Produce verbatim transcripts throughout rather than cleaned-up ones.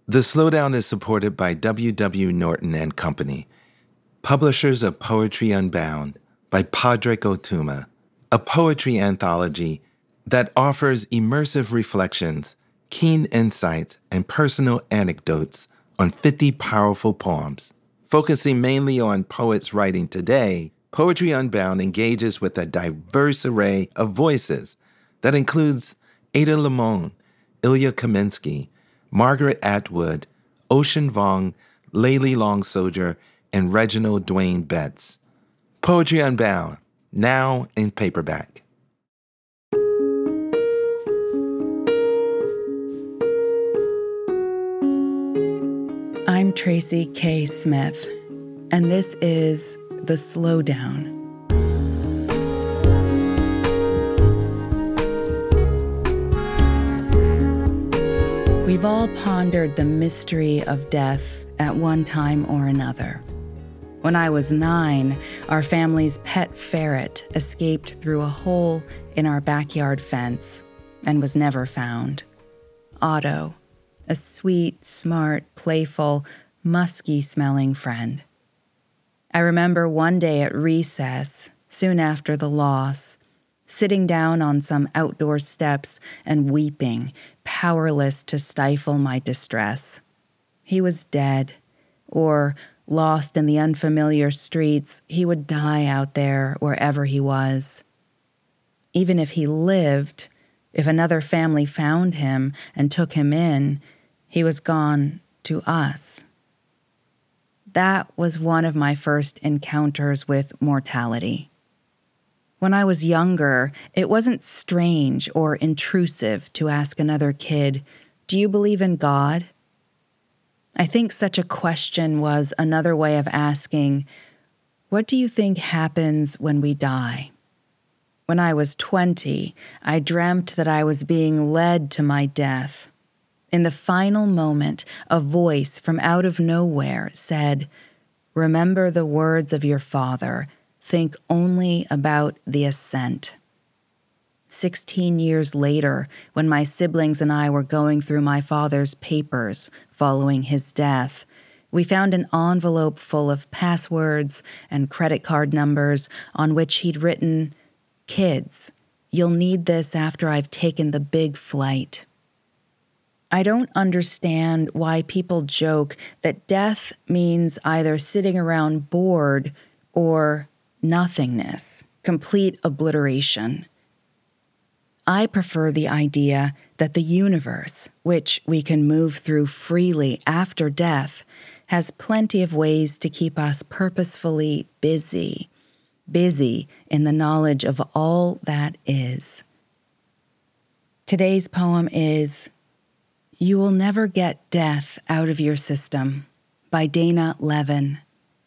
The Slowdown is supported by W W. Norton and Company, publishers of Poetry Unbound by Padraig Ó Tuama, a poetry anthology that offers immersive reflections, keen insights, and personal anecdotes on fifty powerful poems. Focusing mainly on poets writing today, Poetry Unbound engages with a diverse array of voices that includes Ada Limon, Ilya Kaminsky, Margaret Atwood, Ocean Vuong, Layli Long Soldier, and Reginald Dwayne Betts. Poetry Unbound, now in paperback. I'm Tracy K. Smith, and this is The Slowdown. We've all pondered the mystery of death at one time or another. When I was nine, our family's pet ferret escaped through a hole in our backyard fence and was never found. Otto, a sweet, smart, playful, musky-smelling friend. I remember one day at recess, soon after the loss, sitting down on some outdoor steps and weeping, powerless to stifle my distress. He was dead, or lost in the unfamiliar streets. He would die out there wherever he was. Even if he lived, if another family found him and took him in, he was gone to us. That was one of my first encounters with mortality. When I was younger, it wasn't strange or intrusive to ask another kid, "Do you believe in God?" I think such a question was another way of asking, "What do you think happens when we die?" When I was twenty, I dreamt that I was being led to my death. In the final moment, a voice from out of nowhere said, "Remember the words of your father. Think only about the ascent." Sixteen years later, when my siblings and I were going through my father's papers following his death, we found an envelope full of passwords and credit card numbers on which he'd written, "Kids, you'll need this after I've taken the big flight." I don't understand why people joke that death means either sitting around bored or nothingness, complete obliteration. I prefer the idea that the universe, which we can move through freely after death, has plenty of ways to keep us purposefully busy, busy in the knowledge of all that is. Today's poem is "You Will Never Get Death Out of Your System" by Dana Levin.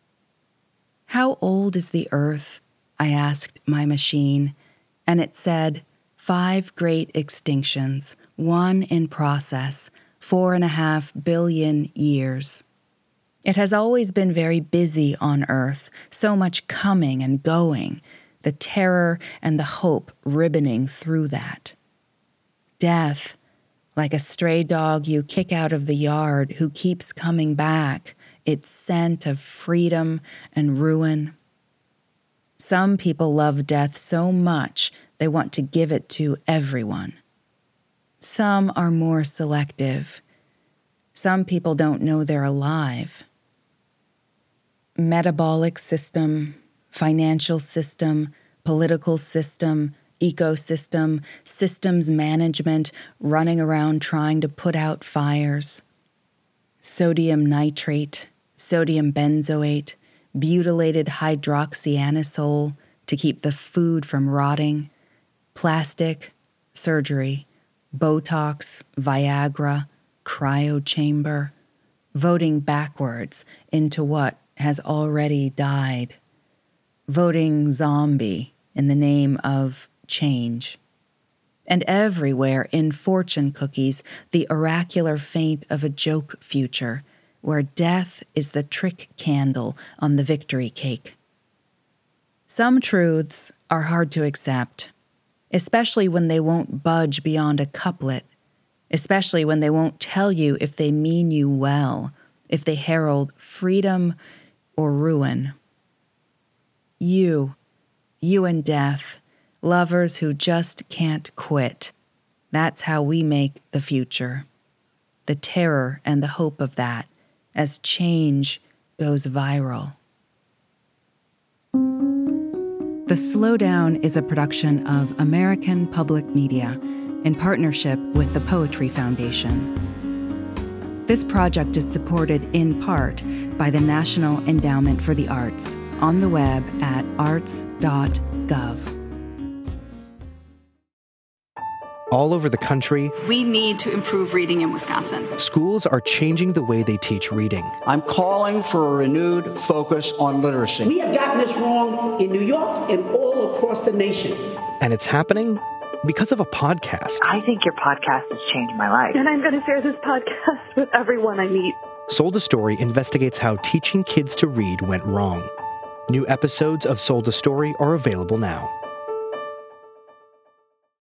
"How old is the Earth?" I asked my machine, and it said, five great extinctions, one in process, four and a half billion years. It has always been very busy on Earth, so much coming and going, the terror and the hope ribboning through that. Death, like a stray dog you kick out of the yard who keeps coming back, its scent of freedom and ruin. Some people love death so much they want to give it to everyone. Some are more selective. Some people don't know they're alive. Metabolic system, financial system, political system, ecosystem, systems management, running around trying to put out fires. Sodium nitrate, sodium benzoate, butylated hydroxyanisole to keep the food from rotting, plastic, surgery, Botox, Viagra, cryochamber, voting backwards into what has already died, voting zombie in the name of change. And everywhere in fortune cookies, the oracular feint of a joke future, where death is the trick candle on the victory cake. Some truths are hard to accept, especially when they won't budge beyond a couplet. especially when they won't tell you if they mean you well, if they herald freedom or ruin. You, you and death, lovers who just can't quit. That's how we make the future. The terror and the hope of that as change goes viral. The Slowdown is a production of American Public Media in partnership with the Poetry Foundation. This project is supported in part by the National Endowment for the Arts on the web at arts dot gov. All over the country, we need to improve reading in Wisconsin. Schools are changing the way they teach reading. I'm calling for a renewed focus on literacy. We have gotten this wrong in New York and all across the nation. And it's happening because of a podcast. I think your podcast has changed my life. And I'm going to share this podcast with everyone I meet. Sold a Story investigates how teaching kids to read went wrong. New episodes of Sold a Story are available now.